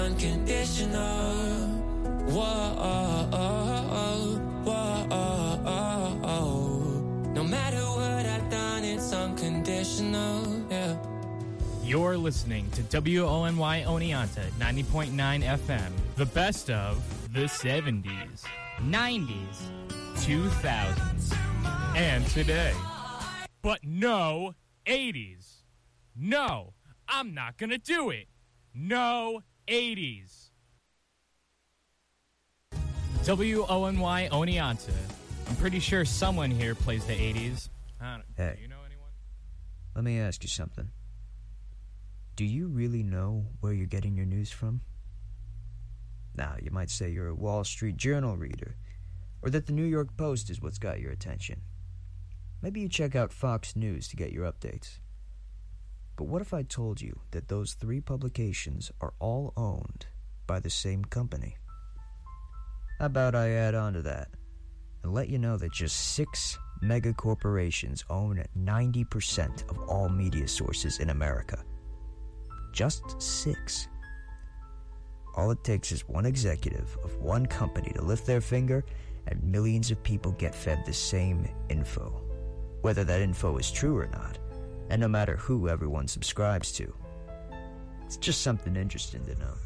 unconditional. Whoa, no matter what I've done, it's unconditional, yeah. You're listening to WONY Oneonta 90.9 FM, the best of the 70s, 90s, 2000s, and today. But no 80s. No, I'm not gonna do it. No 80s. WONY Oneonta. I'm pretty sure someone here plays the 80s. Hey, do you know anyone? Let me ask you something. Do you really know where you're getting your news from? Now, you might say you're a Wall Street Journal reader, or that the New York Post is what's got your attention. Maybe you check out Fox News to get your updates. But what if I told you that those three publications are all owned by the same company? How about I add on to that and let you know that just 6 mega corporations own 90% of all media sources in America. Just 6. All it takes is one executive of one company to lift their finger, and millions of people get fed the same info, whether that info is true or not, and no matter who everyone subscribes to. It's just something interesting to know.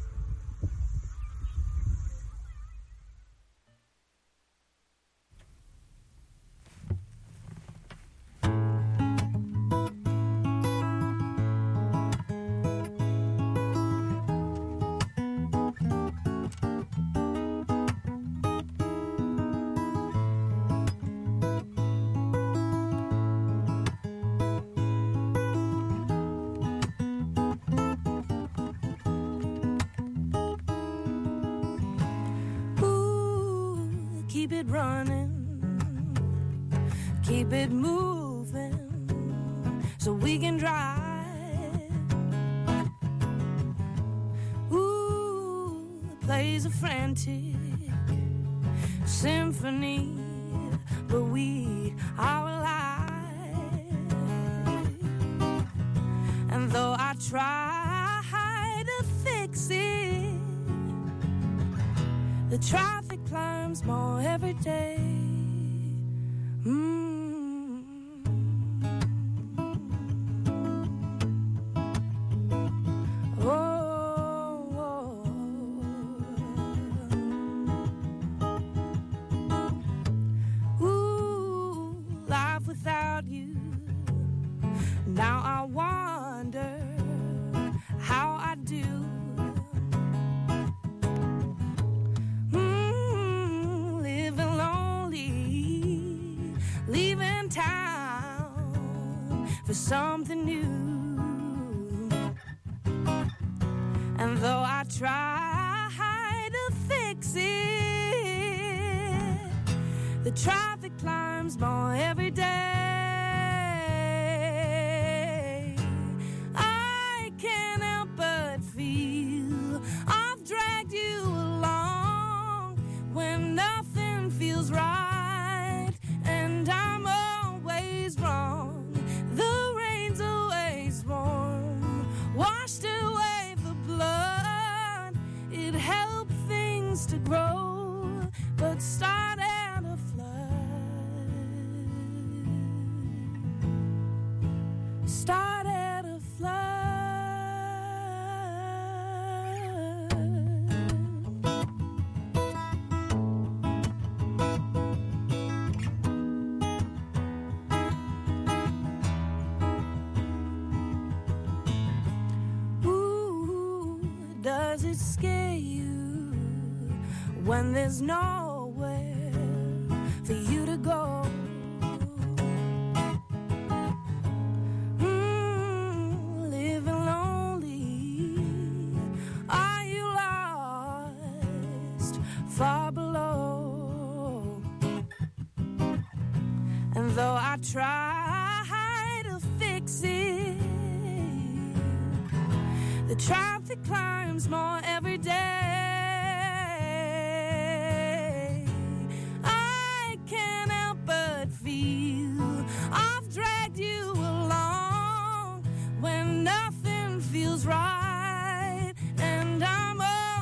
When there's nowhere for you to go, living lonely, are you lost far below? And though I try to fix it, the traffic climbs more every day. Right, and I'm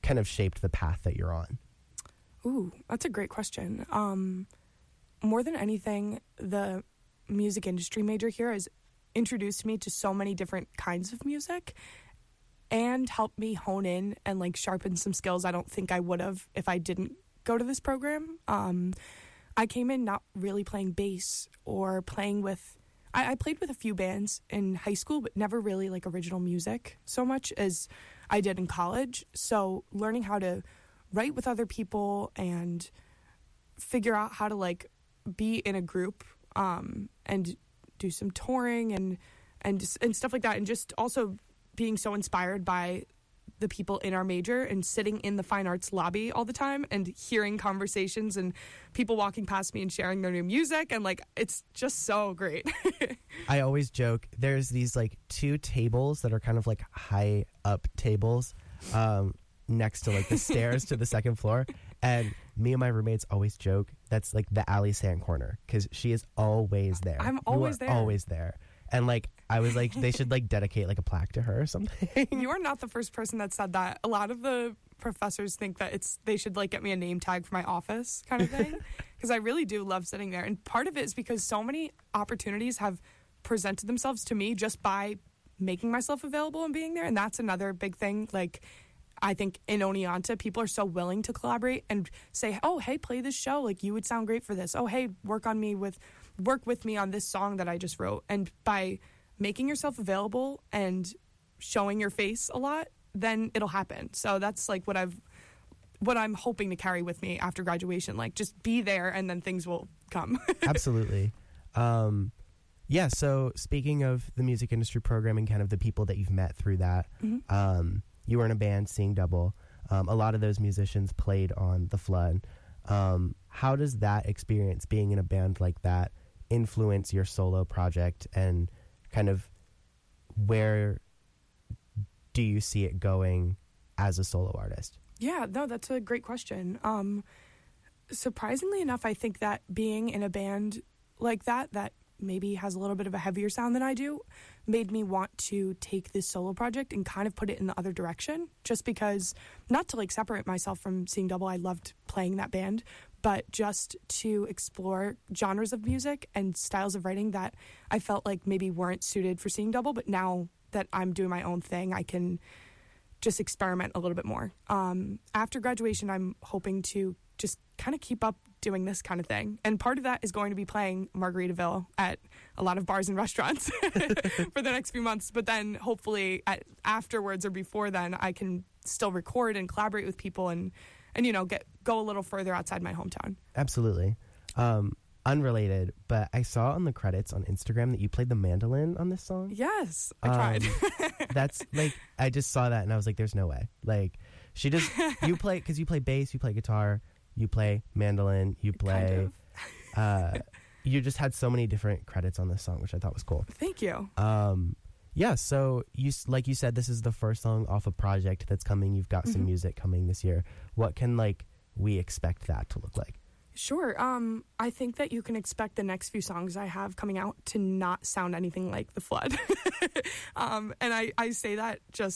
kind of shaped the path that you're on? Ooh, that's a great question. More than anything, the music industry major here has introduced me to so many different kinds of music and helped me hone in and like sharpen some skills I don't think I would have if I didn't go to this program. I came in not really playing bass or playing with... I played with a few bands in high school, but never really like original music so much as I did in college. So learning how to write with other people and figure out how to like be in a group and do some touring and stuff like that, and just also being so inspired by the people in our major and sitting in the fine arts lobby all the time and hearing conversations and people walking past me and sharing their new music, and like it's just so great. I always joke there's these like 2 tables that are kind of like high up tables next to like the stairs to the second floor, and me and my roommates always joke that's like the Allie Sand corner because she is always there. I'm always there. Always there. And like I was like they should like dedicate like a plaque to her or something. You are not the first person that said that. A lot of the professors think that they should like get me a name tag for my office kind of thing, because I really do love sitting there. And part of it is because so many opportunities have presented themselves to me just by making myself available and being there. And that's another big thing. Like, I think in Oneonta, people are so willing to collaborate and say, oh, hey, play this show. Like, you would sound great for this. Oh, hey, work with me on this song that I just wrote. And by making yourself available and showing your face a lot, then it'll happen. So that's like what I'm hoping to carry with me after graduation. Like, just be there and then things will come. Absolutely. Yeah, so speaking of the music industry program and kind of the people that you've met through that, you were in a band, Seeing Double. A lot of those musicians played on The Flood. How does that experience, being in a band like that, influence your solo project, and kind of where do you see it going as a solo artist? Yeah, no, that's a great question. Surprisingly enough, I think that being in a band like that maybe has a little bit of a heavier sound than I do, made me want to take this solo project and kind of put it in the other direction, just because, not to like separate myself from Seeing Double, I loved playing that band, but just to explore genres of music and styles of writing that I felt like maybe weren't suited for Seeing Double, but now that I'm doing my own thing, I can just experiment a little bit more. After graduation, I'm hoping to just kind of keep up doing this kind of thing. And part of that is going to be playing Margaritaville at a lot of bars and restaurants for the next few months. But then hopefully afterwards or before then, I can still record and collaborate with people and you know, go a little further outside my hometown. Absolutely. Unrelated, but I saw on the credits on Instagram that you played the mandolin on this song. Yes, I tried. That's like, I just saw that and I was like, there's no way. Like, you play, because you play bass, you play guitar, you play mandolin, you play, you just had so many different credits on this song, which I thought was cool. Thank you. Yeah, so like you said, this is the first song off a project that's coming. You've got some music coming this year. What can we expect that to look like? Sure. I think that you can expect the next few songs I have coming out to not sound anything like The Flood. And I say that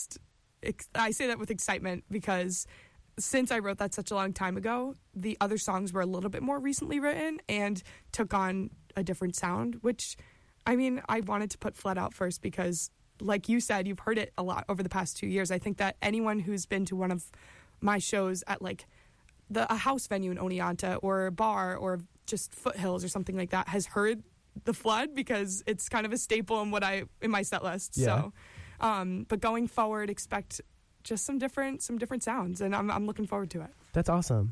I say that with excitement because since I wrote that such a long time ago, the other songs were a little bit more recently written and took on a different sound, which, I mean, I wanted to put Flood out first because, like you said, you've heard it a lot over the past 2 years. I think that anyone who's been to one of my shows at a house venue in Oneonta or a bar or just Foothills or something like that has heard The Flood because it's kind of a staple in my set list. Yeah. So, but going forward, expect just some different sounds, and I'm looking forward to it. That's awesome.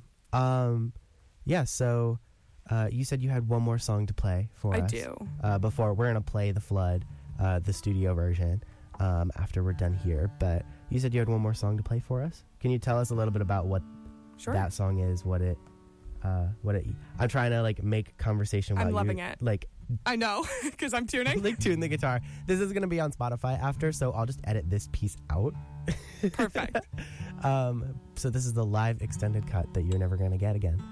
Yeah. So, you said you had one more song to play for us. I do. Before we're gonna play The Flood, the studio version, after we're done here. But you said you had one more song to play for us. Can you tell us a little bit about what that song is? What it? I'm trying to make conversation. I'm loving it. I know, because I'm tuning. Tune the guitar. This is gonna be on Spotify after, so I'll just edit this piece out. Perfect. So this is the live extended cut that you're never gonna get again.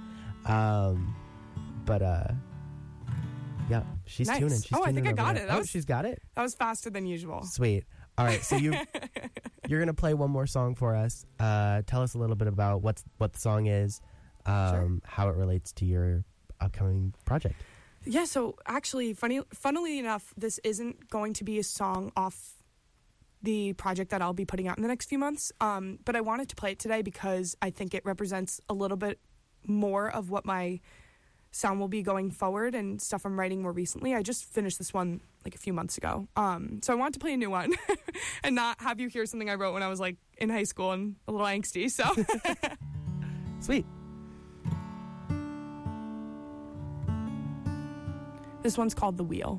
But yeah, she's tuning. She's tuning I think I got there. it. She's got it. That was faster than usual. Sweet. All right, so You're going to play one more song for us. Tell us a little bit about what the song is, Sure. how it relates to your upcoming project. Yeah, so actually, funnily enough, this isn't going to be a song off the project that I'll be putting out in the next few months. But I wanted to play it today because I think it represents a little bit more of what my sound will be going forward and stuff I'm writing more recently. I just finished this one like a few months ago. So I wanted to play a new one and not have you hear something I wrote when I was like in high school and a little angsty. So Sweet. this one's called The Wheel.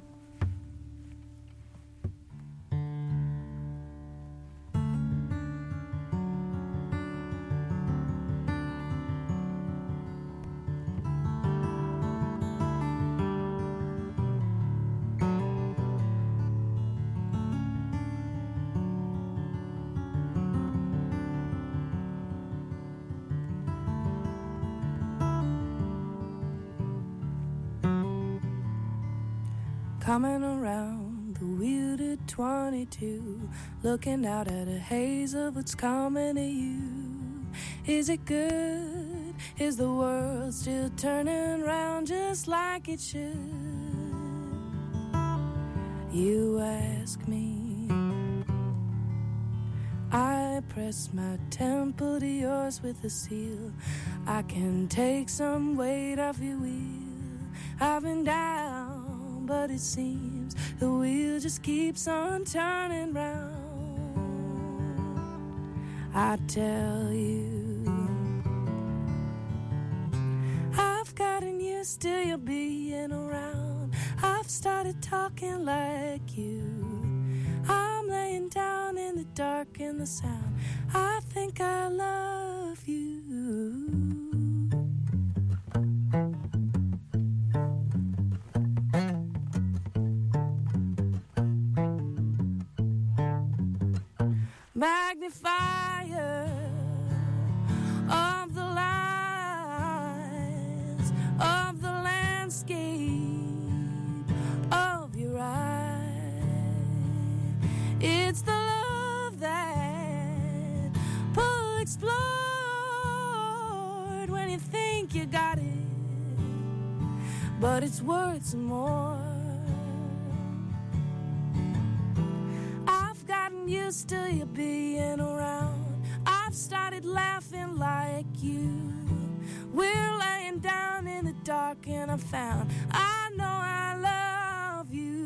Coming around the wheel to 22, looking out at a haze of what's coming to you. Is it good? Is the world still turning round just like it should? You ask me. I press my temple to yours with a seal. I can take some weight off your wheel. I've been down, but it seems the wheel just keeps on turning round. I tell you, I've gotten used to you being around. I've started talking like you. I'm laying down in the dark in the sound. I think I love you. Magnifier of the lines of the landscape of your eye. It's the love that pull explored when you think you got it, but it's worth some more. I've gotten used to you being around. I've started laughing like you. We're laying down in the dark and I found I know I love you.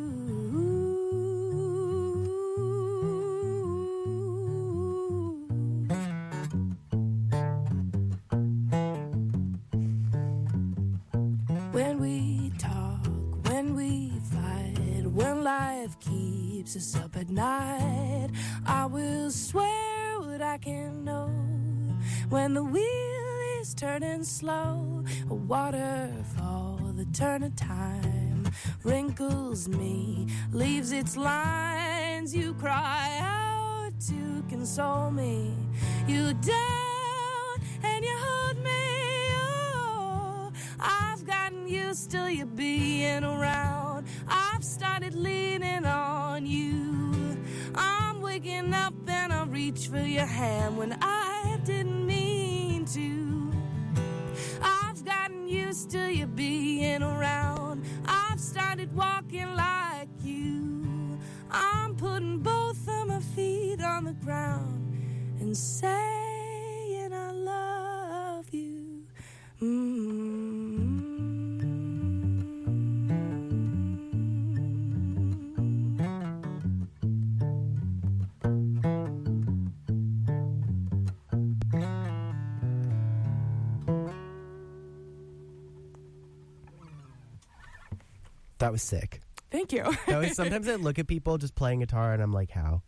When we talk, when we fight, when life keeps us up at night, I will swear what I can know. When the wheel is turning slow, a waterfall, the turn of time wrinkles me, leaves its lines. You cry out to console me. You down and you hold me. Oh, I've gotten used to you being around. I've started leaning on you. I'm waking up and I reach for your hand when I didn't mean to. I've gotten used to you being around. I've started walking like you. I'm putting both of my feet on the ground and saying I love you. That was sick. Thank you. Sometimes I look at people just playing guitar and I'm like, how?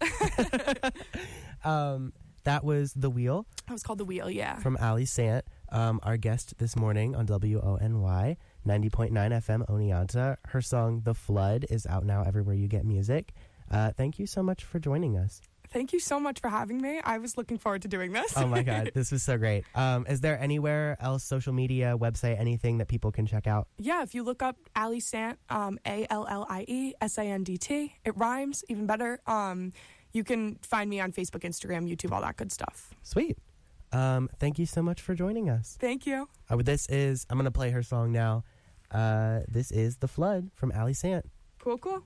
That was The Wheel. That was called The Wheel, yeah. From Ali Sant, our guest this morning on WONY 90.9 FM Oneonta. Her song The Flood is out now everywhere you get music. Thank you so much for joining us. Thank you so much for having me. I was looking forward to doing this. Oh my God, this was so great. Is there anywhere else, social media, website, anything that people can check out? Yeah, if you look up Ali Sant, ALLIESANDT, it rhymes even better. You you can find me on Facebook, Instagram, YouTube, all that good stuff. Sweet. Thank you so much for joining us. Thank you. I'm going to play her song now. This is The Flood from Ali Sant. Cool, cool.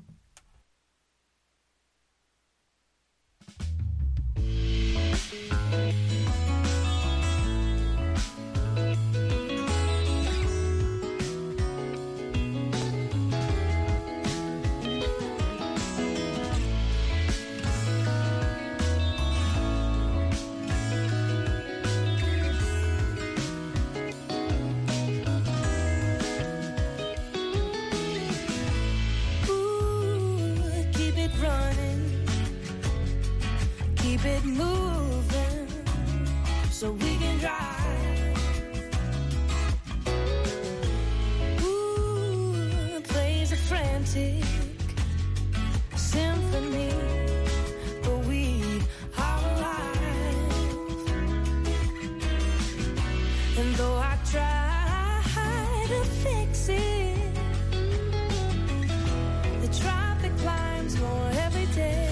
Keep it moving so we can drive. Ooh, plays a frantic symphony, but we are alive. And though I try to fix it, the traffic climbs more every day.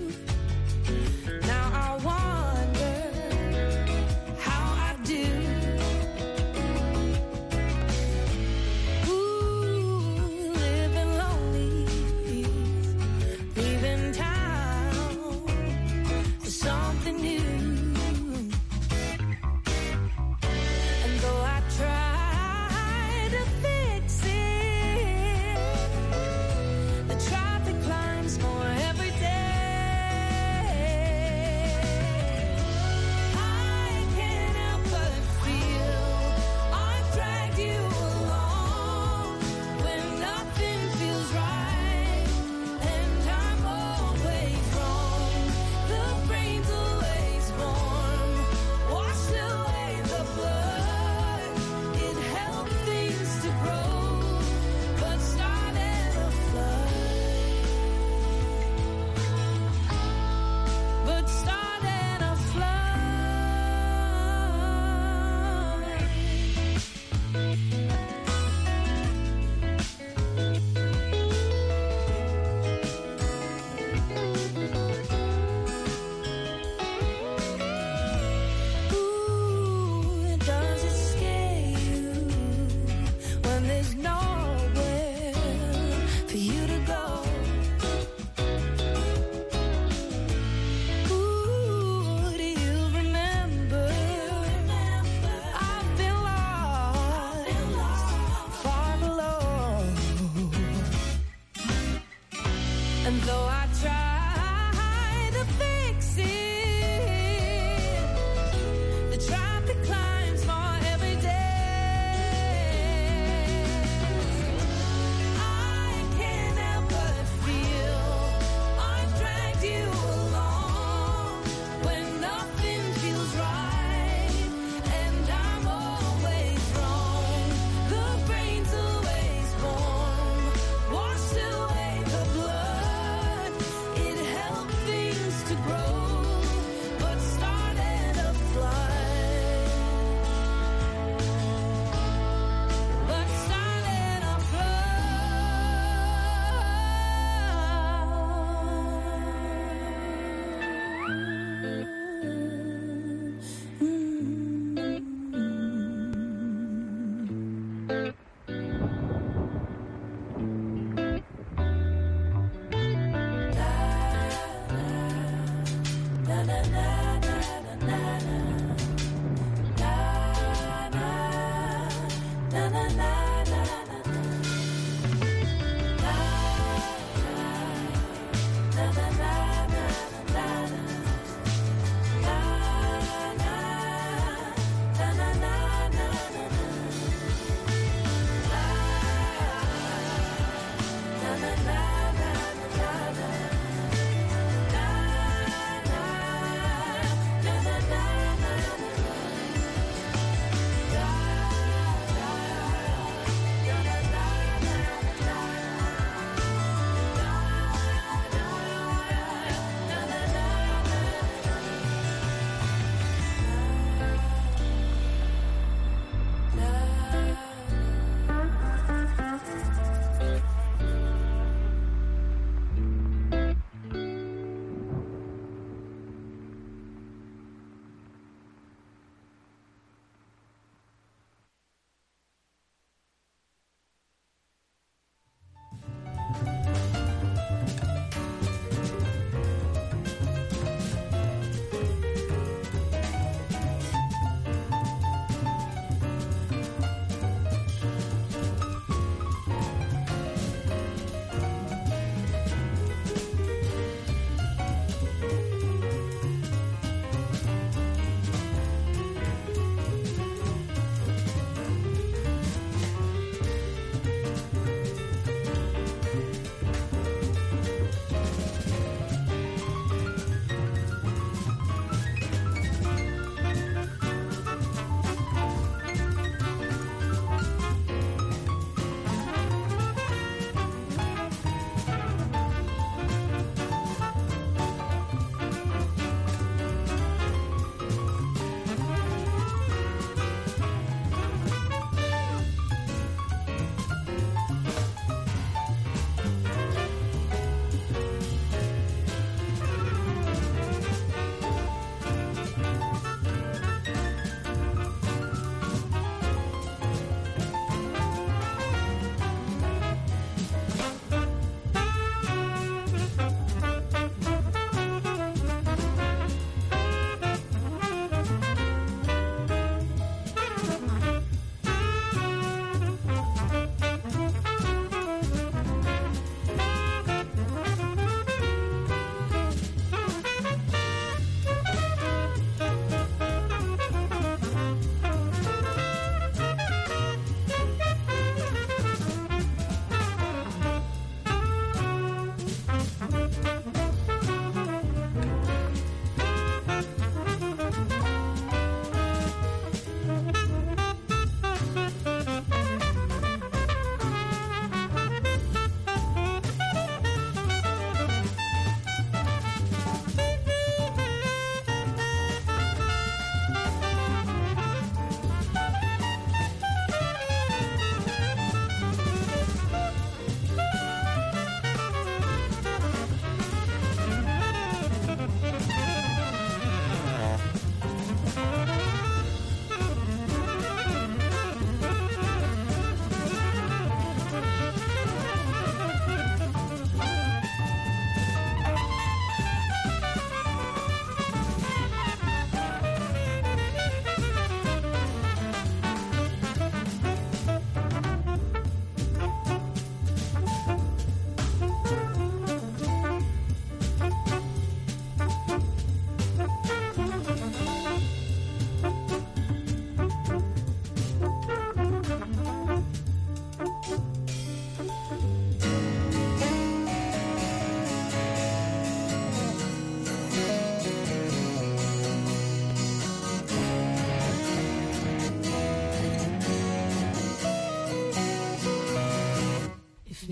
Do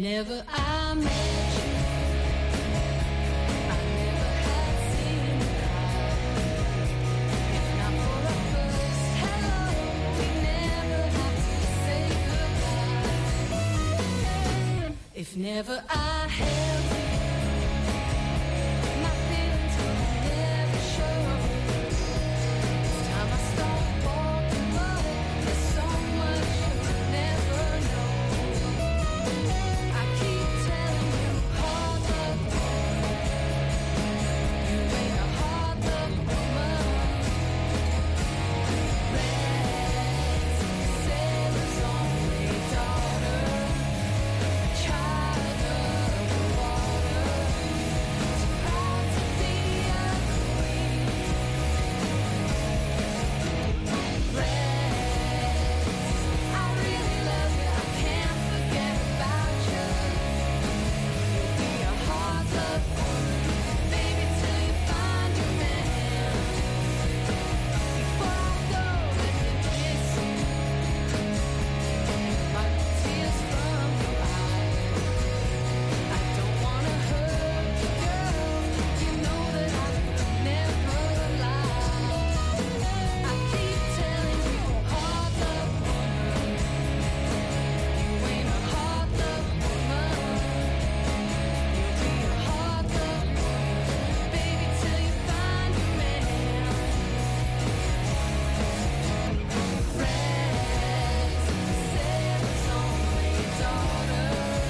never I met you, I never had seen you cry. If not for the first hello, we never had to say goodbye. If never I held you, my feelings would never show. It's time I start walking away. There's so much you'll never know. I keep telling you, hard luck woman. You ain't a hard luck woman. Red's sailor's only daughter, child of the water, too proud to be a queen. Reds, I really love you, I can't forget about you. You'll be a hard luck woman, baby, till you find your man. Before I go, let me kiss you. Wipe the tears from your eyes. I don't wanna hurt you, girl. You know that I could never lie. I keep telling you, hard luck woman. You ain't a hard luck woman. You'll be a hard luck woman, baby, till you find your man. Red's sailor's only daughter,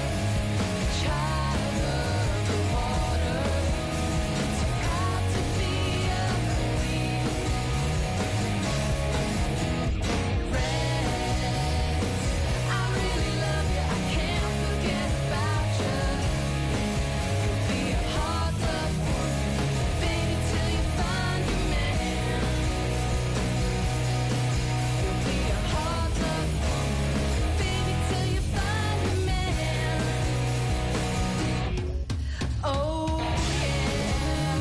child of the water, too proud to be a queen. Reds, I really love you, I can't forget about you. You'll be a hard luck woman, baby, till you find your man. You'll be a hard luck woman, baby, till you find your man. Oh yeah,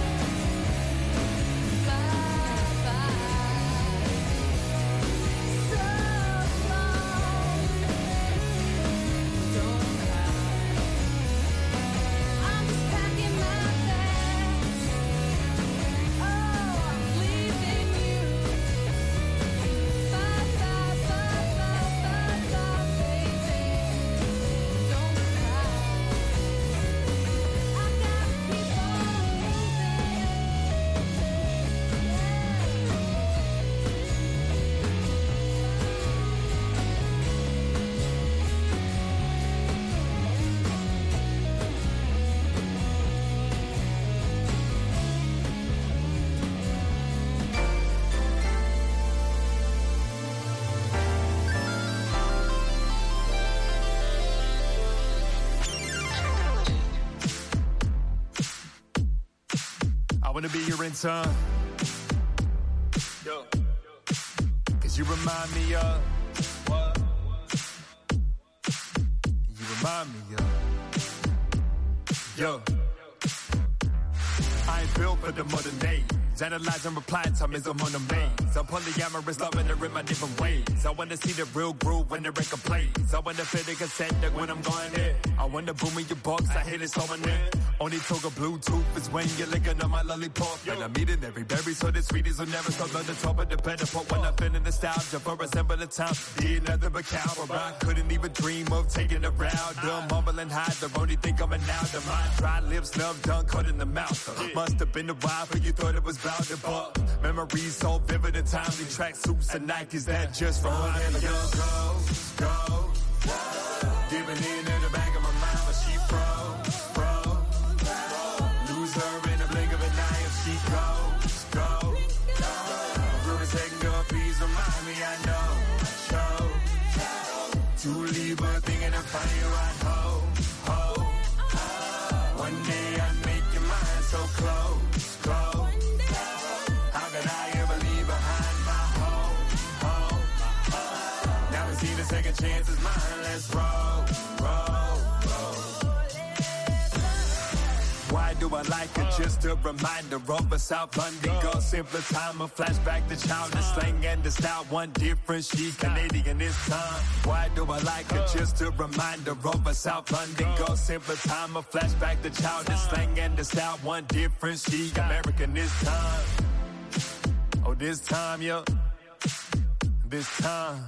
bye bye, so long, don't cry. I'm just packing my bags. Oh, I'm leaving you. Bye bye bye bye bye bye, baby. Don't cry. I gotta keep on I wanna be your intern. Yo. Cause you remind me of what? You remind me of. Yo. I ain't built for the modern days. Analyze and reply time is I'm on a maze. I'm polyamorous, loving her in my different ways. I wanna see the real groove when the record plays. I wanna feel the cassette deck when I'm going in. I wanna boom in your box, I hit it so in. Only talk of Bluetooth is when you're licking on my lollipop. And I'm eating every berry so the sweeties will never stop on the top of the pedipot. When I'm feeling nostalgia for a simple time. Did nothing but cower. I couldn't even dream of taking a round. Dumb, mumbling high, the only thing coming out of my dry lips, love done, cut in the mouth. Must have been a while for you thought it was bound to buck. Memories so vivid and timely. Track suits and Nikes that just from go. Giving in the back of my mind, but she froze. Lose her in the blink of an eye if she goes. Rumors taking up, please remind me I know. To leave her thinking I'm funny, right? One day I make your mind so close. How could I ever leave behind my home? Now we see the second chance is mine. Let's roll. Why do I like it? Just a reminder of a South London girl. Simpler time, a flashback to childish slang and the style. One difference, she Canadian this time. Why do I like it? Just a reminder of a South London girl. Simpler time, a flashback to childish slang and the style. One difference, she American this time. Oh, this time, yo. This time.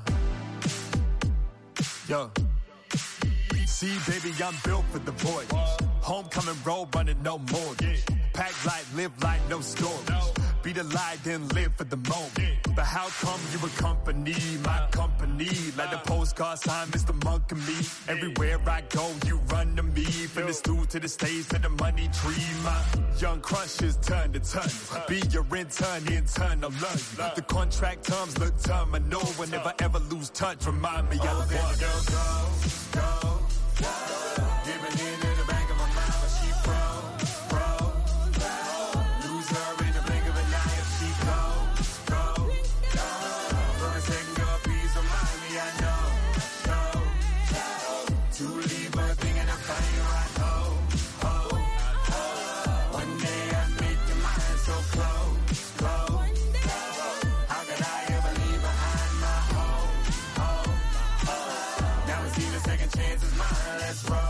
Yo. See, baby, I'm built for the voyage. Homecoming road running, no mortgage. Pack light, live light, no storage. Be the lie, then live for the moment. But how come you accompany my company? Like the postcard sign, Mr. Monk and me. Everywhere I go, you run to me. From the stool to the stage to the money tree. My young crushes turn to turn. Be your intern, intern, I'll learn you. The contract terms look terminal. Will never ever lose touch. Remind me, I let the girl go. Giving in the back of my mind, but she froze. Lose her in the blink of an eye if she goes. For a second, your peace of mind, me, I know. To leave her thinking I'm funny, right? One day I make your mind so close. How could I ever leave behind my home? Now it's either second chances, mine. Let's roll.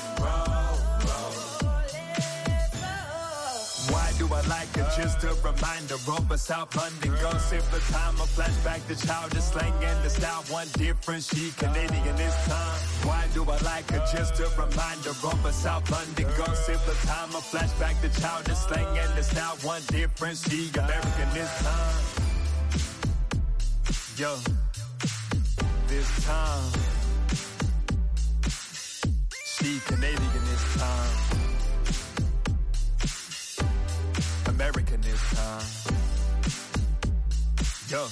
Why do I like it? Just a reminder of a South London girl. Simpler time, a flashback to childish slang and the style. One difference, she Canadian this time. Why do I like it? Just a reminder of a South London girl. Simpler time, a flashback to childish slang and the style. One difference, she American this time. Yo, this time. She Canadian this time. American this time. Yo.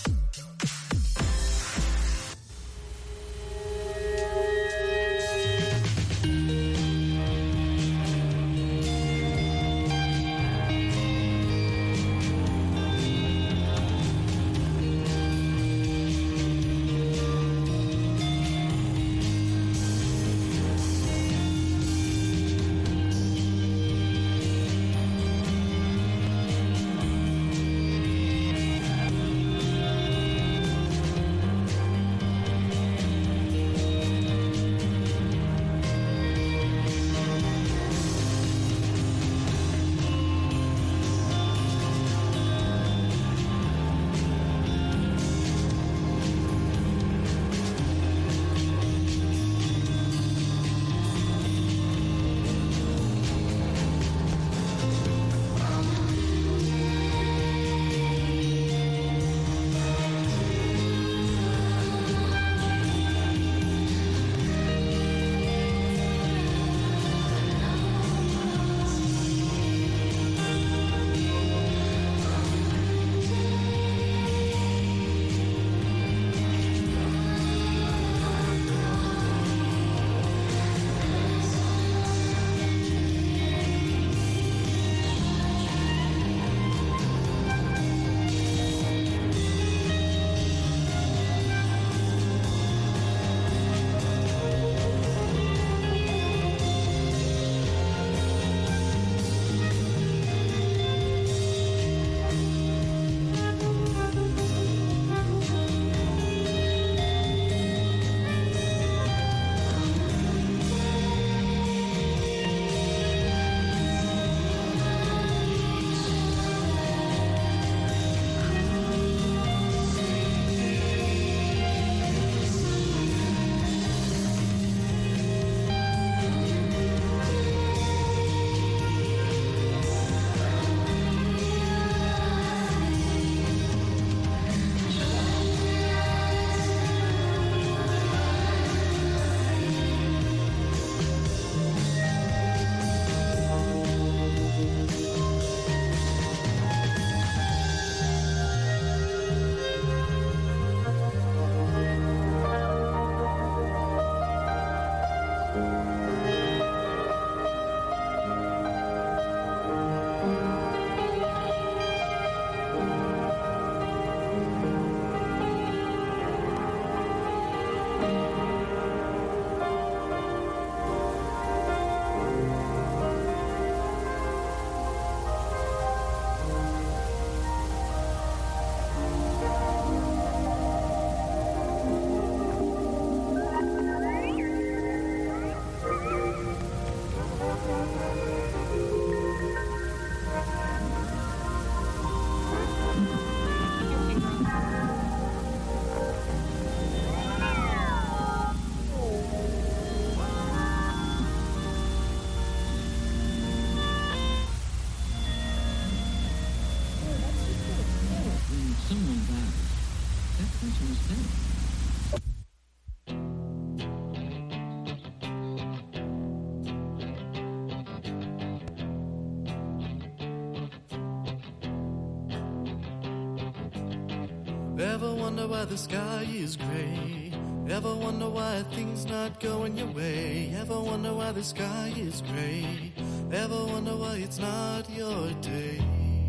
Ever wonder why the sky is gray? Ever wonder why things not going your way? Ever wonder why the sky is gray? Ever wonder why it's not your day?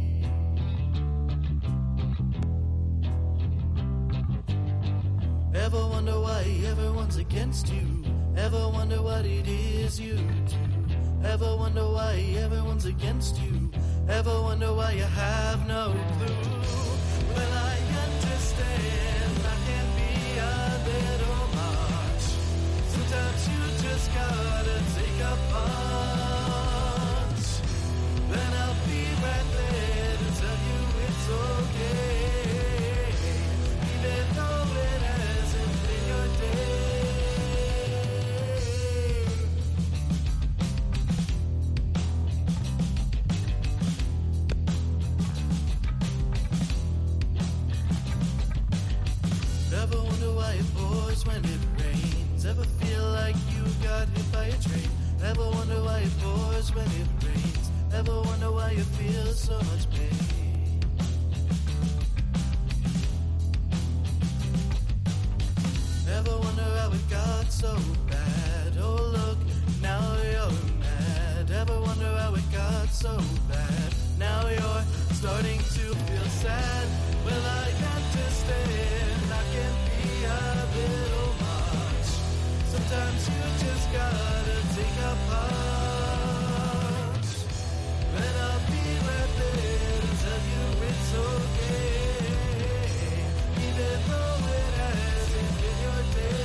Ever wonder why everyone's against you? Ever wonder what it is you do? Ever wonder why everyone's against you? Ever wonder why you have no clue? Well, I understand I can be a little much. Sometimes you just gotta take a punch. Then I'll be right there to tell you it's okay, even though it hasn't been your day. Ever wonder why it pours when it rains? Ever feel like you got hit by a train? Ever wonder why it pours when it rains? Ever wonder why you feel so much pain? Ever wonder how it got so bad? Oh look, now you're mad. Ever wonder how it got so bad? Now you're starting to feel sad. Well, I understand I can be a little much. Sometimes you just gotta take a punch. Then I'll be right there to tell you it's okay, even though it hasn't been your day.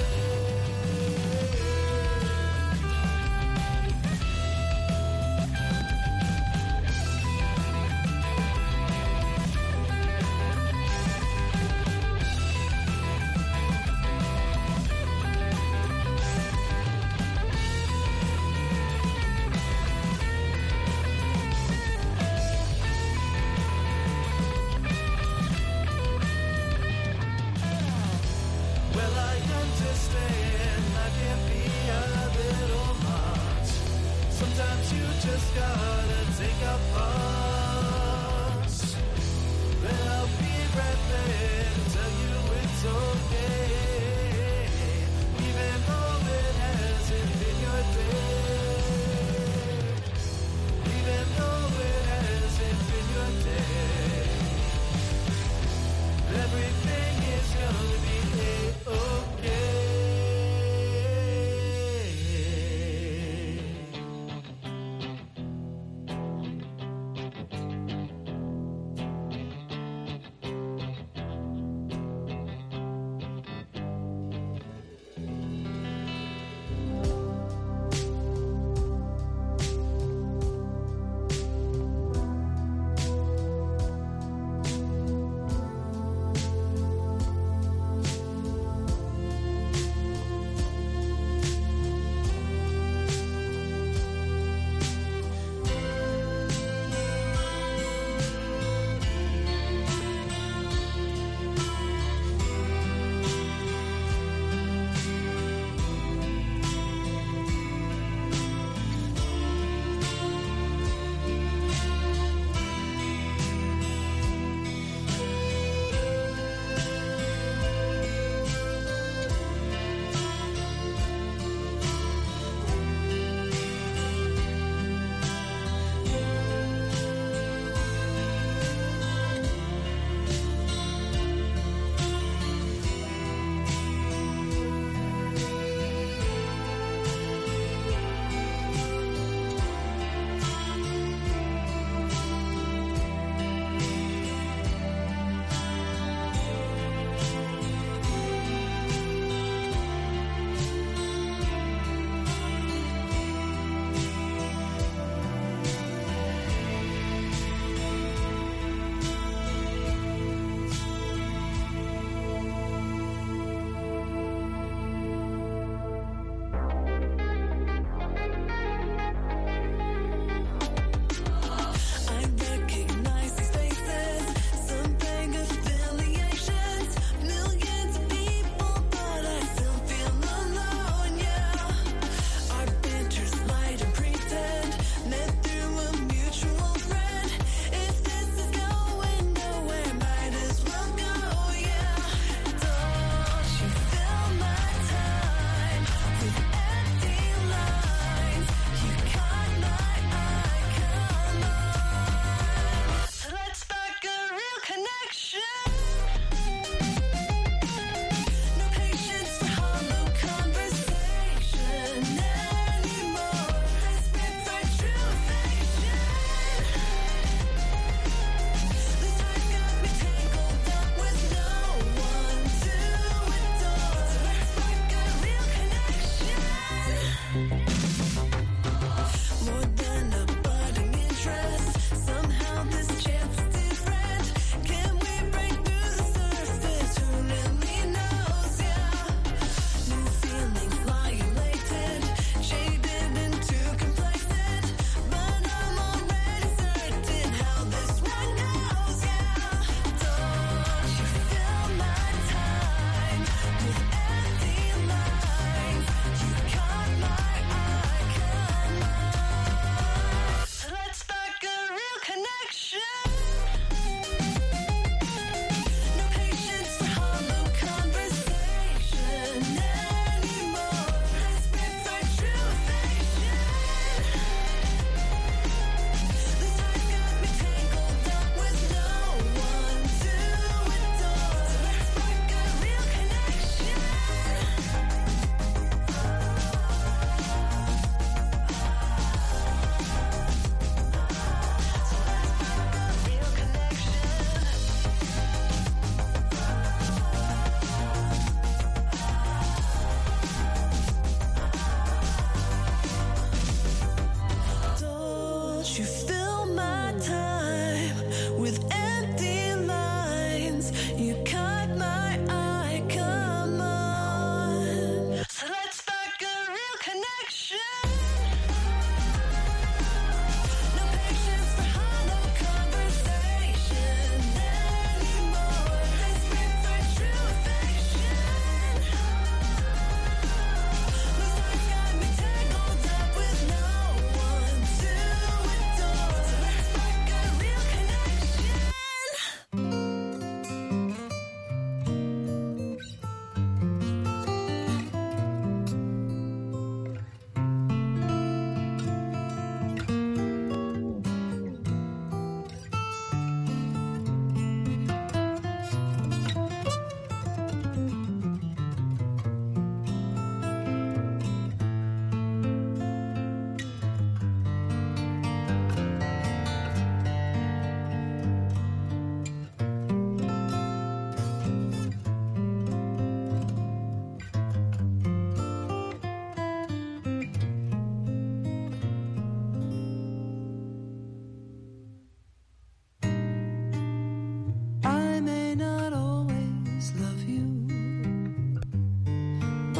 Well, I understand I can be a little much. Sometimes you just gotta take a punch. Then I'll be right there to tell you it's okay, even though it hasn't been your day. Even though it hasn't been your day. Everything is gonna be okay.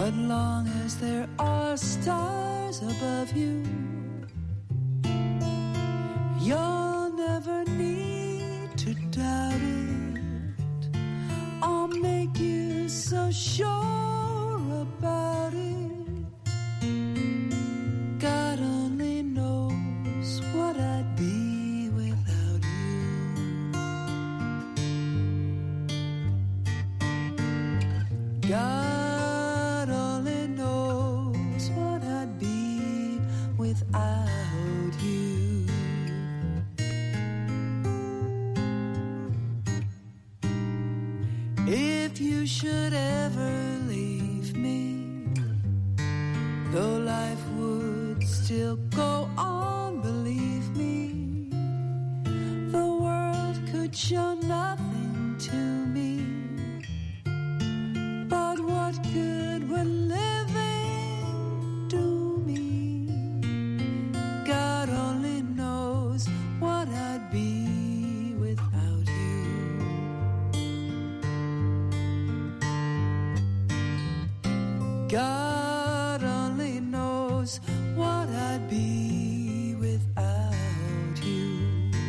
But long as there are stars above you, you'll never need to doubt it. I'll make you so sure about it. God only knows what I'd be without you. God only knows what I'd be without you. If you should ever leave me, though life would still go on, believe me, the world could show nothing to me. But what good would living do me? God only knows what I'd be without you. God only knows what I'd be without you.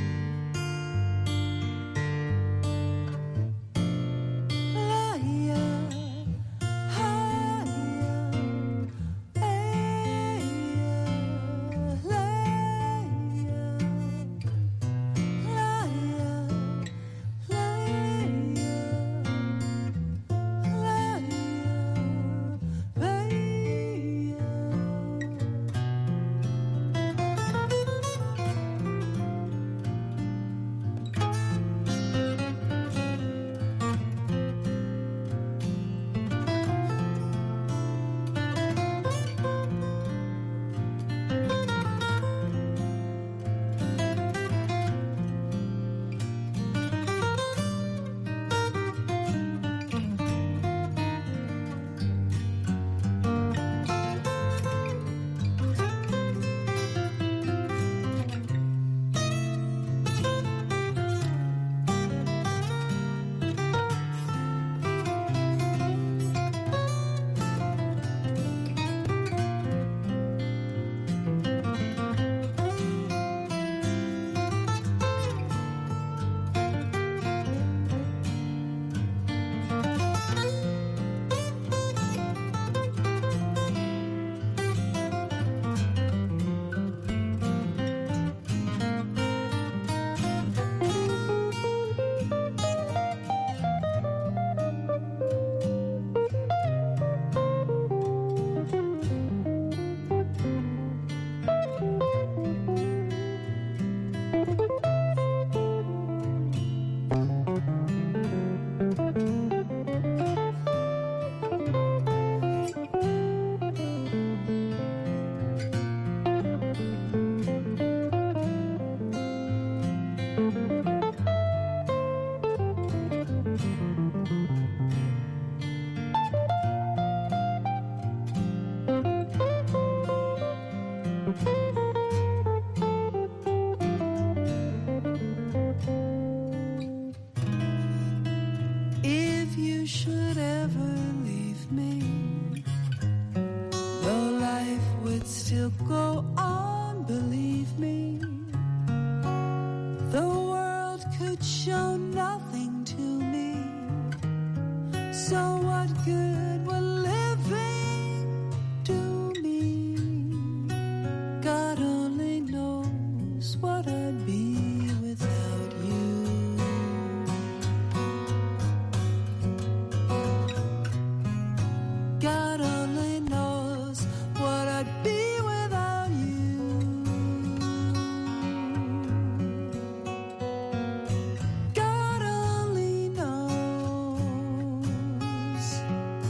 If you should ever leave me, though life would still go on, believe me, the world could show nothing to me. So what good will living do me? God only knows what I'd be without you. God only knows what I'd be without you. God only knows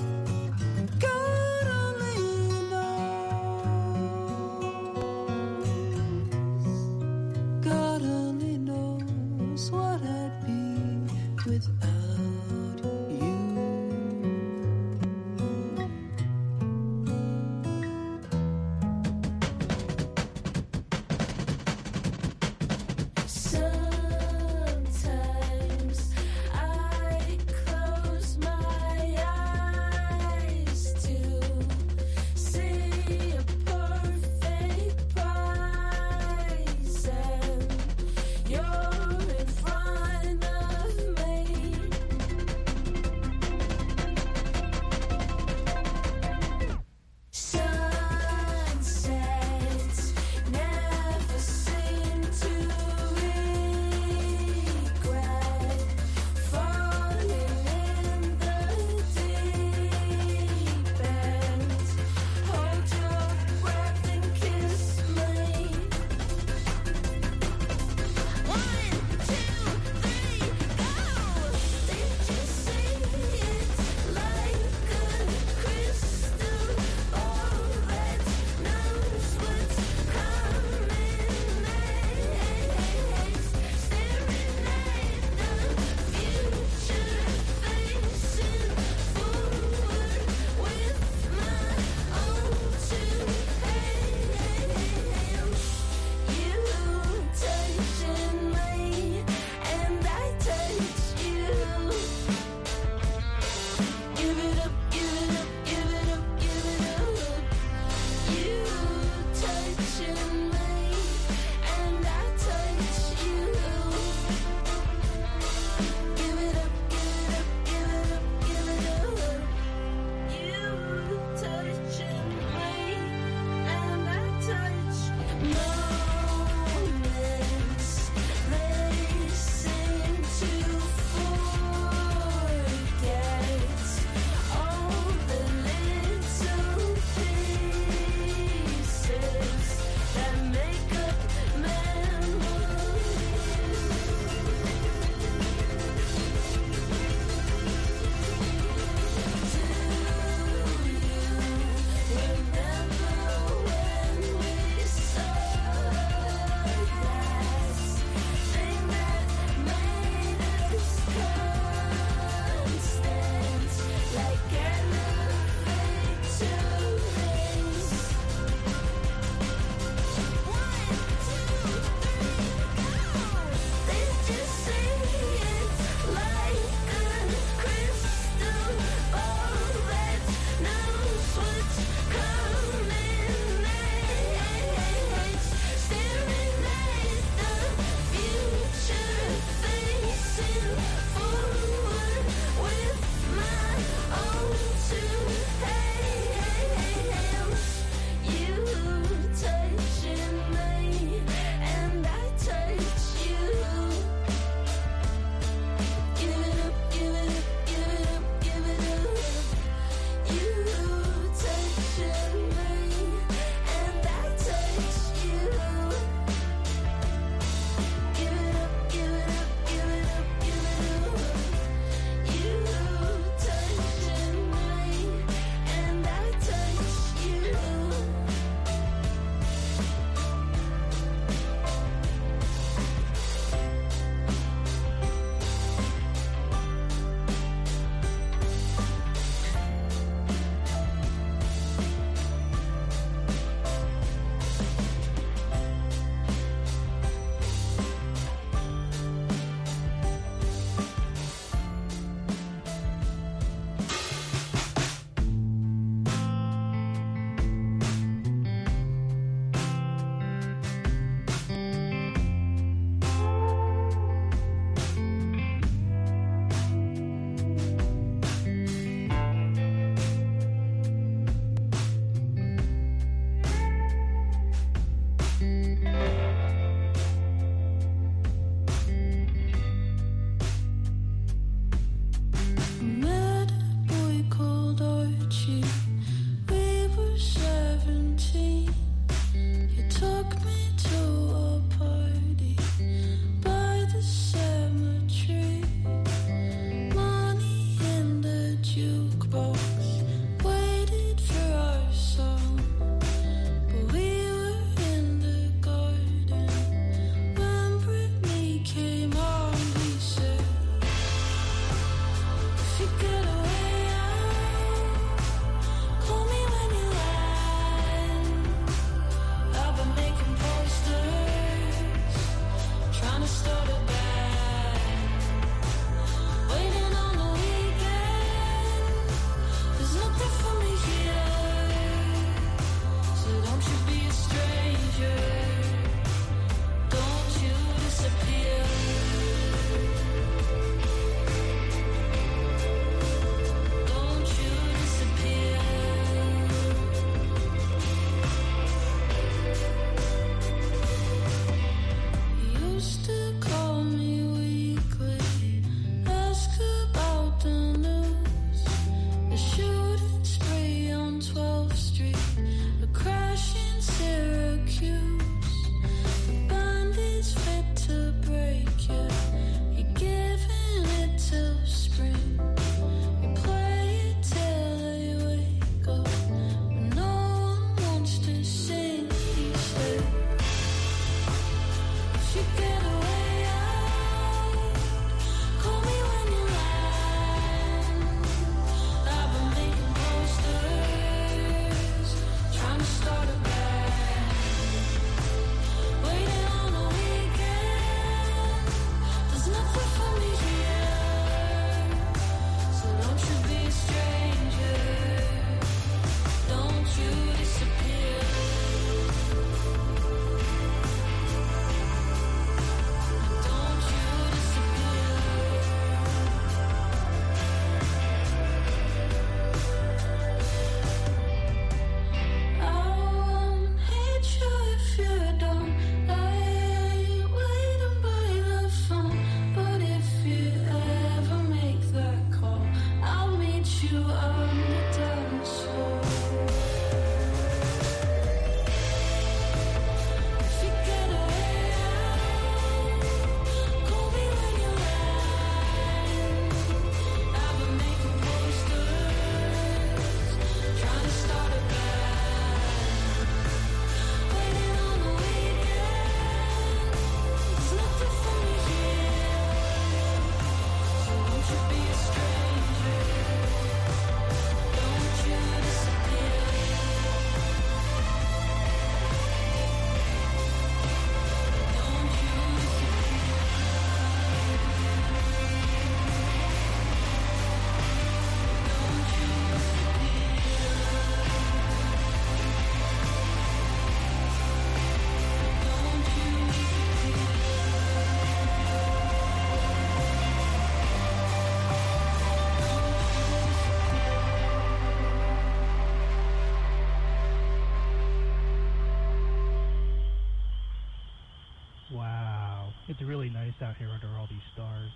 It's really nice out here under all these stars.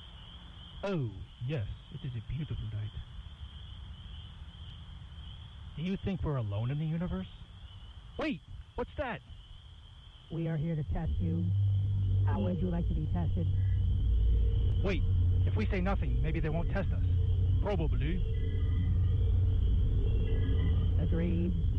Oh, yes, it is a beautiful night. Do you think we're alone in the universe? Wait, what's that? We are here to test you. How would you like to be tested? Wait, if we say nothing, maybe they won't test us. Probably. Agreed.